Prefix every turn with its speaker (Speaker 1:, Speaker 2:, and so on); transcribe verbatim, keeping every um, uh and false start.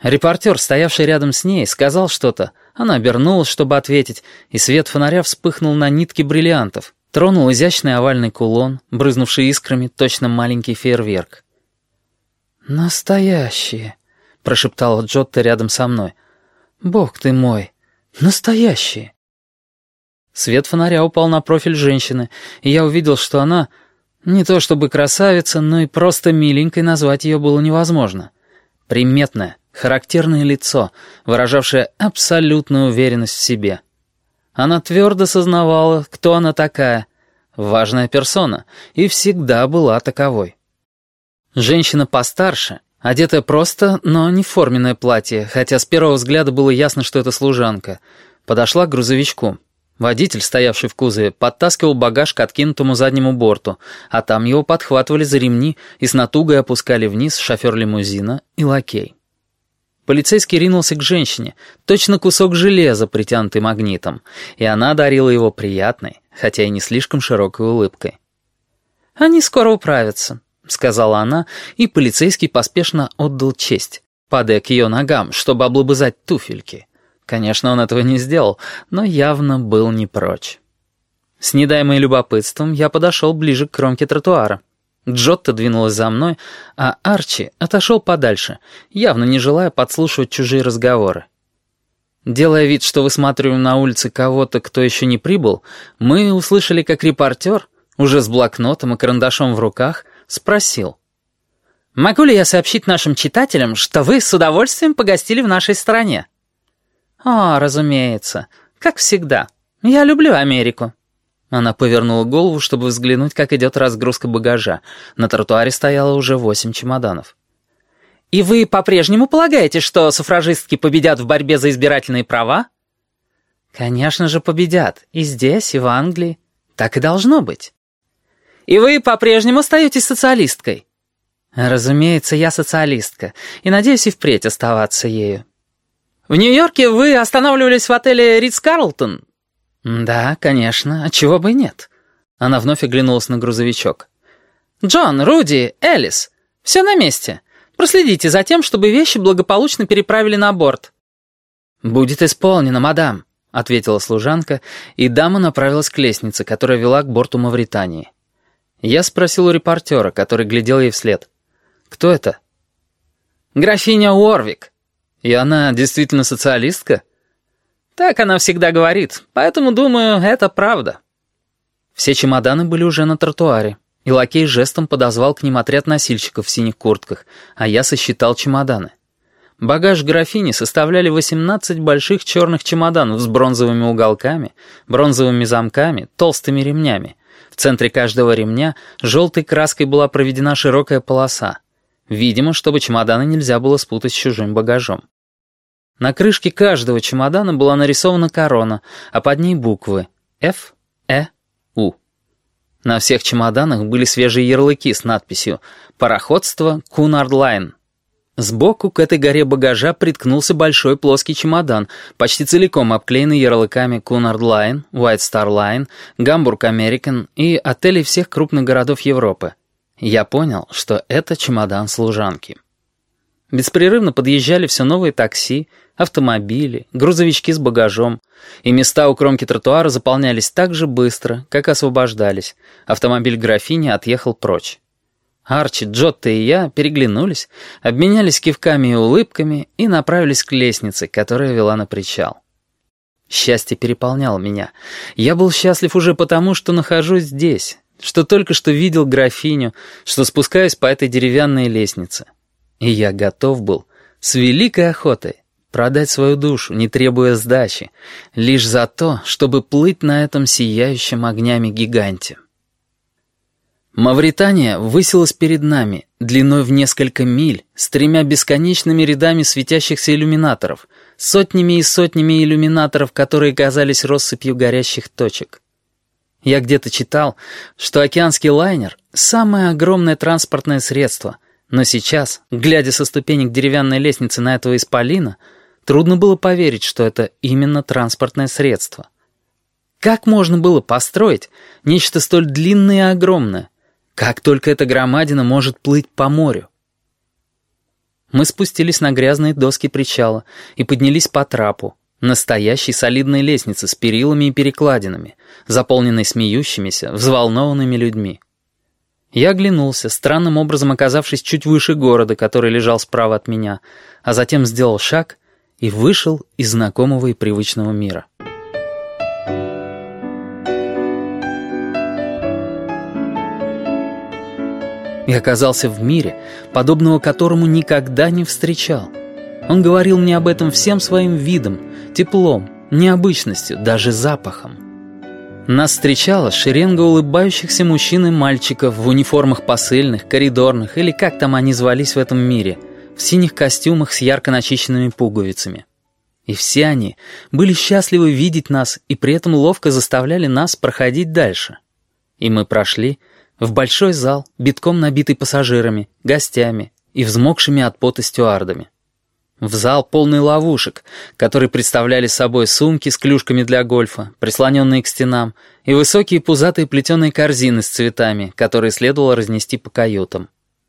Speaker 1: Репортер, стоявший рядом с ней, сказал что-то. Она обернулась, чтобы ответить, и свет фонаря вспыхнул на нитке бриллиантов. Тронул изящный овальный кулон, брызнувший искрами, точно маленький фейерверк. «Настоящие», — прошептала Джотто рядом со мной. «Бог ты мой, настоящие». Свет фонаря упал на профиль женщины, и я увидел, что она не то чтобы красавица, но и просто миленькой назвать ее было невозможно. Приметное, характерное лицо, выражавшее абсолютную уверенность в себе. Она твердо сознавала, кто она такая, важная персона, и всегда была таковой. Женщина постарше, одетая просто, но не в форменное платье, хотя с первого взгляда было ясно, что это служанка, подошла к грузовичку. Водитель, стоявший в кузове, подтаскивал багаж к откинутому заднему борту, а там его подхватывали за ремни и с натугой опускали вниз шофер лимузина и лакей. Полицейский ринулся к женщине, точно кусок железа, притянутый магнитом, и она одарила его приятной, хотя и не слишком широкой улыбкой. «Они скоро управятся», — сказала она, и полицейский поспешно отдал честь, падая к ее ногам, чтобы облобызать туфельки. Конечно, он этого не сделал, но явно был не прочь. С недаемой любопытством я подошел ближе к кромке тротуара. Джотто двинулась за мной, а Арчи отошел подальше, явно не желая подслушивать чужие разговоры. Делая вид, что высматриваем на улице кого-то, кто еще не прибыл, мы услышали, как репортер, уже с блокнотом и карандашом в руках, спросил: «Могу ли я сообщить нашим читателям, что вы с удовольствием погостили в нашей стране?» «О, разумеется, как всегда. Я люблю Америку». Она повернула голову, чтобы взглянуть, как идет разгрузка багажа. На тротуаре стояло уже восемь чемоданов. «И вы по-прежнему полагаете, что суфражистки победят в борьбе за избирательные права?» «Конечно же победят. И здесь, и в Англии. Так и должно быть». «И вы по-прежнему остаетесь социалисткой?» «Разумеется, я социалистка, и надеюсь и впредь оставаться ею». «В Нью-Йорке вы останавливались в отеле Ритц-Карлтон?» «Да, конечно, отчего бы и нет». Она вновь оглянулась на грузовичок. «Джон, Руди, Элис, все на месте. Проследите за тем, чтобы вещи благополучно переправили на борт». «Будет исполнено, мадам», — ответила служанка, и дама направилась к лестнице, которая вела к борту Мавритании. Я спросил у репортера, который глядел ей вслед: «Кто это?» «Графиня Уорвик». «И она действительно социалистка?» «Так она всегда говорит, поэтому, думаю, это правда». Все чемоданы были уже на тротуаре, и лакей жестом подозвал к ним отряд носильщиков в синих куртках, а я сосчитал чемоданы. Багаж графини составляли восемнадцать больших черных чемоданов с бронзовыми уголками, бронзовыми замками, толстыми ремнями. В центре каждого ремня желтой краской была проведена широкая полоса, видимо, чтобы чемоданы нельзя было спутать с чужим багажом. На крышке каждого чемодана была нарисована корона, а под ней буквы Ф, Э, У. На всех чемоданах были свежие ярлыки с надписью «Пароходство Cunard Line». Сбоку к этой горе багажа приткнулся большой плоский чемодан, почти целиком обклеенный ярлыками Cunard Line, White Star Line, Hamburg American и отелей всех крупных городов Европы. Я понял, что это чемодан служанки. Беспрерывно подъезжали все новые такси, автомобили, грузовички с багажом, и места у кромки тротуара заполнялись так же быстро, как освобождались. Автомобиль графини отъехал прочь. Арчи, Джотто и я переглянулись, обменялись кивками и улыбками и направились к лестнице, которая вела на причал. Счастье переполняло меня. Я был счастлив уже потому, что нахожусь здесь, что только что видел графиню, что спускаюсь по этой деревянной лестнице. И я готов был с великой охотой продать свою душу, не требуя сдачи, лишь за то, чтобы плыть на этом сияющем огнями гиганте. Мавритания высилась перед нами, длиной в несколько миль, с тремя бесконечными рядами светящихся иллюминаторов, сотнями и сотнями иллюминаторов, которые казались россыпью горящих точек. Я где-то читал, что океанский лайнер — самое огромное транспортное средство, но сейчас, глядя со ступенек деревянной лестницы на этого исполина, трудно было поверить, что это именно транспортное средство. Как можно было построить нечто столь длинное и огромное? Как только эта громадина может плыть по морю? Мы спустились на грязные доски причала и поднялись по трапу, настоящей солидной лестнице с перилами и перекладинами, заполненной смеющимися, взволнованными людьми. Я оглянулся, странным образом оказавшись чуть выше города, который лежал справа от меня, а затем сделал шаг и вышел из знакомого и привычного мира. Я оказался в мире, подобного которому никогда не встречал. Он говорил мне об этом всем своим видом, теплом, необычностью, даже запахом. Нас встречала шеренга улыбающихся мужчин и мальчиков в униформах посыльных, коридорных или как там они звались в этом мире, в синих костюмах с ярко начищенными пуговицами. И все они были счастливы видеть нас и при этом ловко заставляли нас проходить дальше. И мы прошли в большой зал, битком набитый пассажирами, гостями и взмокшими от пота стюардами. В зал полный ловушек, которые представляли собой сумки с клюшками для гольфа, прислоненные к стенам, и высокие пузатые плетеные корзины с цветами, которые следовало разнести по каютам.